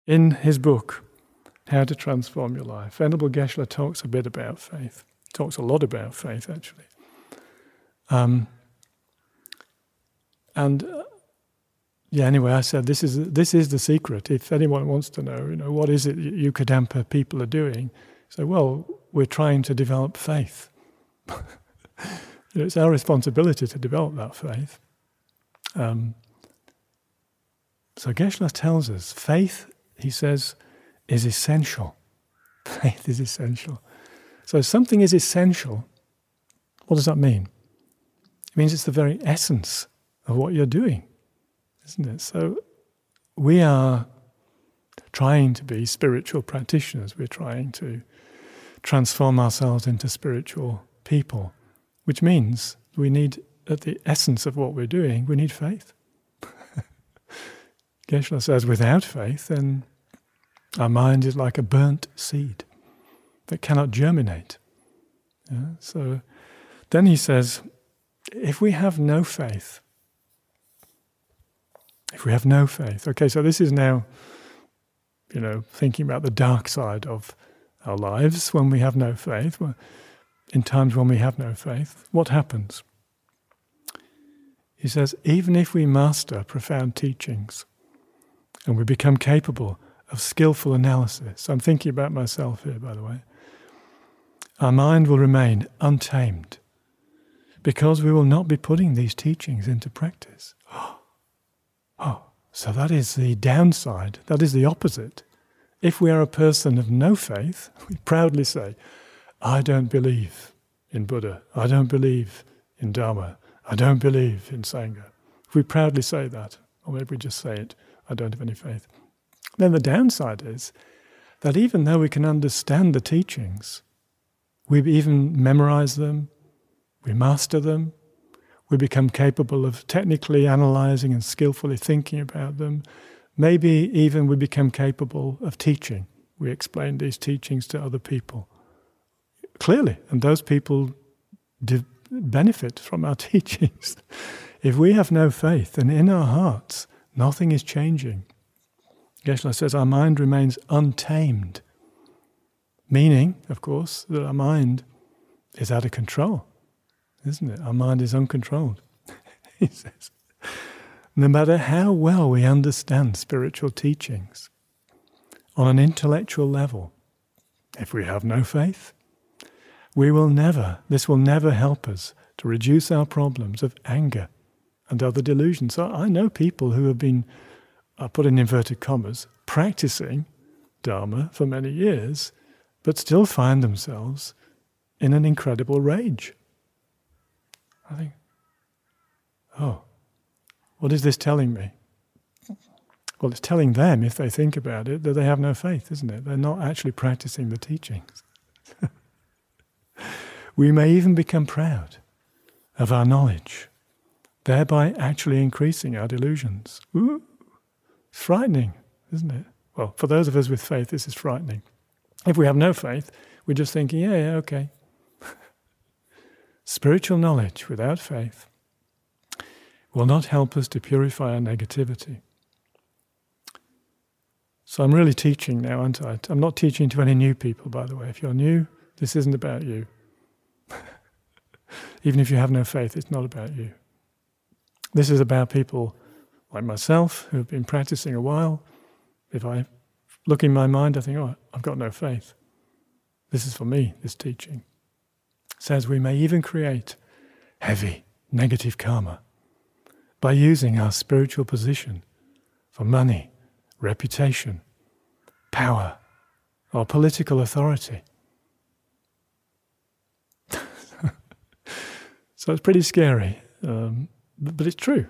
In his book, How to Transform Your Life, Venerable Geshe-la talks a bit about faith. He talks a lot about faith, actually. Anyway, I said this is the secret. If anyone wants to know, what is it Ukadampa people are doing? So, well, we're trying to develop faith. It's our responsibility to develop that faith. So Geshe-la tells us, faith, he says, is essential. Faith is essential. So if something is essential, what does that mean? It means it's the very essence of what you're doing, isn't it? So we are trying to be spiritual practitioners. We're trying to transform ourselves into spiritual people, which means we need, at the essence of what we're doing, we need faith. Geshe-la says, without faith, then our mind is like a burnt seed that cannot germinate. Yeah? So then he says, if we have no faith, okay, so this is now, thinking about the dark side of our lives when we have no faith. In times when we have no faith, what happens? He says, even if we master profound teachings and we become capable of skillful analysis, I'm thinking about myself here, by the way, our mind will remain untamed because we will not be putting these teachings into practice. So that is the downside, that is the opposite. If we are a person of no faith, we proudly say, I don't believe in Buddha, I don't believe in Dharma, I don't believe in Sangha. If we proudly say that, or maybe we just say it, I don't have any faith, then the downside is that even though we can understand the teachings, we even memorize them, we master them, we become capable of technically analyzing and skillfully thinking about them. Maybe even we become capable of teaching. We explain these teachings to other people. Clearly, and those people benefit from our teachings. If we have no faith, then in our hearts, nothing is changing. Geshe-la says our mind remains untamed, meaning, of course, that our mind is out of control. Isn't it? Our mind is uncontrolled. He says, no matter how well we understand spiritual teachings, on an intellectual level, if we have no faith, this will never help us to reduce our problems of anger and other delusions. So I know people who have been, I put in inverted commas, practicing Dharma for many years, but still find themselves in an incredible rage. I think, what is this telling me? Well, it's telling them, if they think about it, that they have no faith, isn't it? They're not actually practicing the teachings. We may even become proud of our knowledge, thereby actually increasing our delusions. Ooh, it's frightening, isn't it? Well, for those of us with faith, this is frightening. If we have no faith, we're just thinking, yeah, okay. Spiritual knowledge without faith will not help us to purify our negativity. So I'm really teaching now, aren't I? I'm not teaching to any new people, by the way. If you're new, this isn't about you. Even if you have no faith, it's not about you. This is about people like myself who have been practicing a while. If I look in my mind, I think, I've got no faith. This is for me, this teaching. It says we may even create heavy, negative karma by using our spiritual position for money, reputation, power, or political authority. So it's pretty scary, but it's true.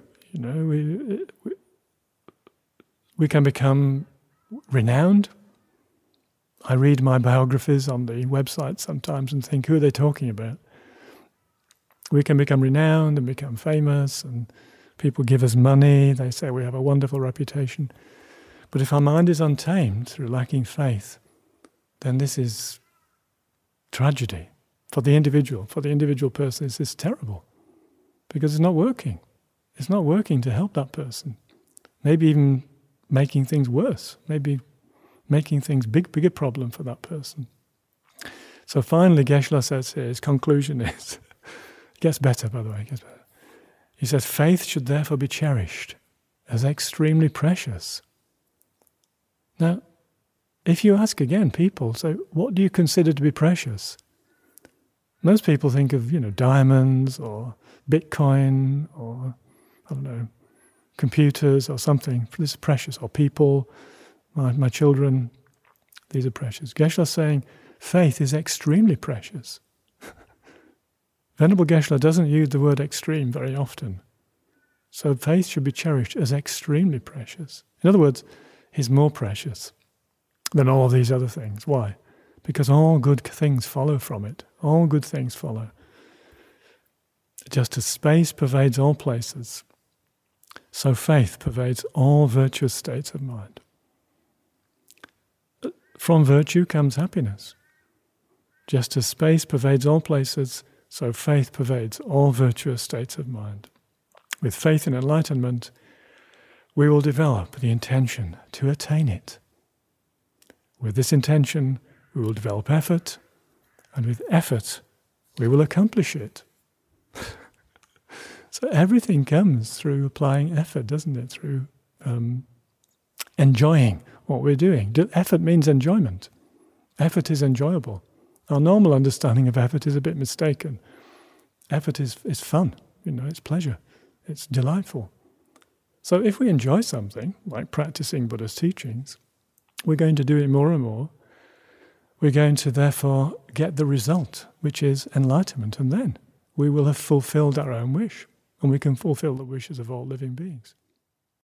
We can become renowned. I read my biographies on the website sometimes and think, who are they talking about? We can become renowned and become famous, and people give us money. They say we have a wonderful reputation. But if our mind is untamed through lacking faith, then this is tragedy for the individual. For the individual person, this is terrible because it's not working. It's not working to help that person. Maybe even making things worse. Maybe making things bigger problem for that person. So finally, Geshe-la says here, his conclusion is, it gets better, by the way, it gets better. He says, faith should therefore be cherished as extremely precious. Now, if you ask again people, so what do you consider to be precious? Most people think of, diamonds or Bitcoin or, I don't know, computers or something. This is precious. Or people, my children, these are precious. Geshe-la is saying faith is extremely precious. Venerable Geshe-la doesn't use the word extreme very often. So faith should be cherished as extremely precious. In other words, it's more precious than all these other things. Why? Because all good things follow from it. All good things follow. Just as space pervades all places, so faith pervades all virtuous states of mind. From virtue comes happiness. Just as space pervades all places, so faith pervades all virtuous states of mind. With faith in enlightenment, we will develop the intention to attain it. With this intention, we will develop effort, and with effort, we will accomplish it. So everything comes through applying effort, doesn't it? Through enjoying what we're doing. Effort means enjoyment. Effort is enjoyable. Our normal understanding of effort is a bit mistaken. Effort is fun, it's pleasure, it's delightful. So if we enjoy something, like practicing Buddha's teachings, we're going to do it more and more. We're going to therefore get the result, which is enlightenment, and then we will have fulfilled our own wish, and we can fulfill the wishes of all living beings.